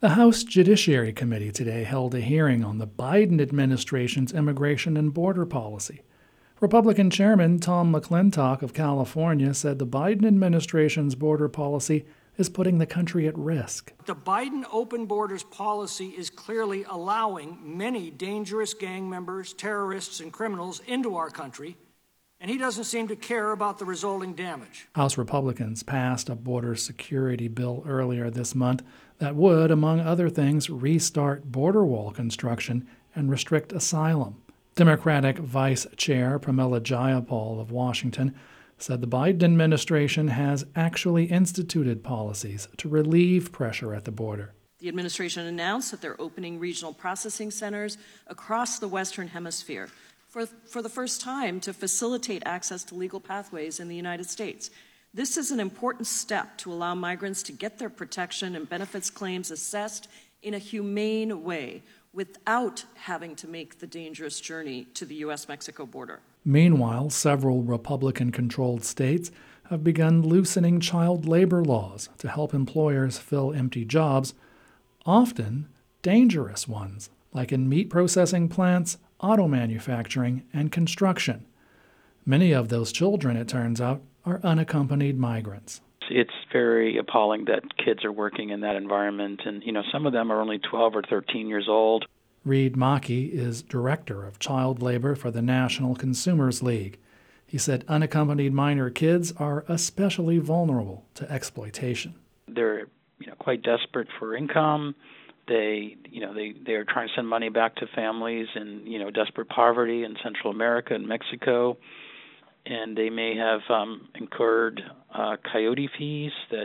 The House Judiciary Committee today held a hearing on the Biden administration's immigration and border policy. Republican Chairman Tom McClintock of California said the Biden administration's border policy is putting the country at risk. The Biden open borders policy is clearly allowing many dangerous gang members, terrorists, and criminals into our country, and he doesn't seem to care about the resulting damage. House Republicans passed a border security bill earlier this month that would, among other things, restart border wall construction and restrict asylum. Democratic Vice Chair Pramila Jayapal of Washington said the Biden administration has actually instituted policies to relieve pressure at the border. The administration announced that they're opening regional processing centers across the Western Hemisphere for the first time to facilitate access to legal pathways in the United States. This is an important step to allow migrants to get their protection and benefits claims assessed in a humane way without having to make the dangerous journey to the U.S.-Mexico border. Meanwhile, several Republican-controlled states have begun loosening child labor laws to help employers fill empty jobs, often dangerous ones, like in meat processing plants, auto manufacturing, and construction. Many of those children, it turns out, are unaccompanied migrants. It's very appalling that kids are working in that environment, and some of them are only 12 or 13 years old. Reed Maki is director of child labor for the National Consumers League. He said unaccompanied minor kids are especially vulnerable to exploitation. They're quite desperate for income. They are trying to send money back to families in desperate poverty in Central America and Mexico, and they may have incurred coyote fees that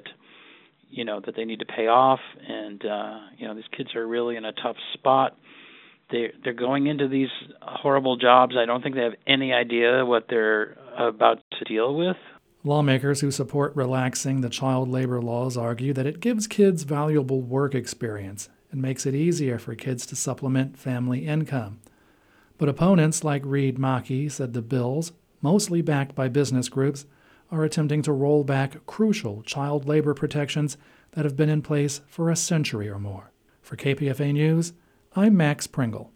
they need to pay off, and these kids are really in a tough spot. They're going into these horrible jobs. I don't think they have any idea what they're about to deal with. Lawmakers who support relaxing the child labor laws argue that it gives kids valuable work experience and makes it easier for kids to supplement family income. But opponents like Reed Maki said the bills, mostly backed by business groups, are attempting to roll back crucial child labor protections that have been in place for a century or more. For KPFA News, I'm Max Pringle.